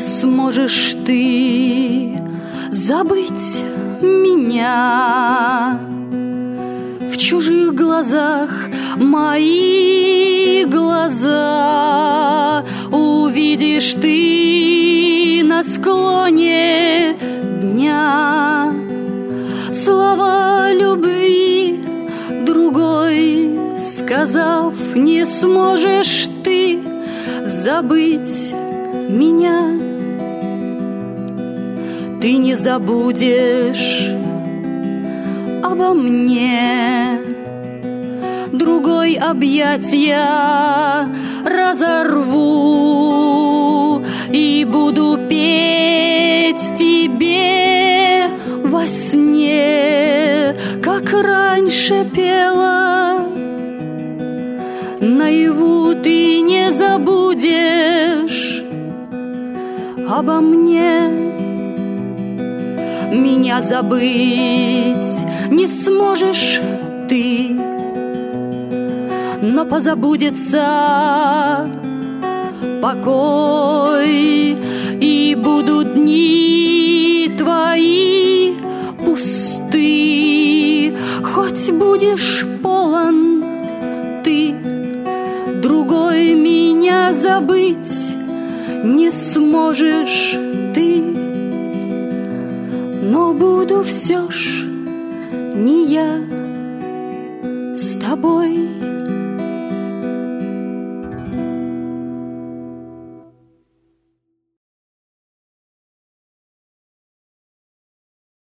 сможешь ты забыть меня. В чужих глазах мои глаза увидишь ты на склоне дня. Слова любви другой сказав, не сможешь ты забыть меня. Ты не забудешь обо мне, другой объятья разорву и буду петь тебе во сне, как раньше пела. Наяву ты не забудешь обо мне. Меня забыть не сможешь ты, но позабудется покой, и будут дни твои пусты. Хоть будешь полон ты, другой меня забыть не сможешь ты, но буду все ж не я с тобой.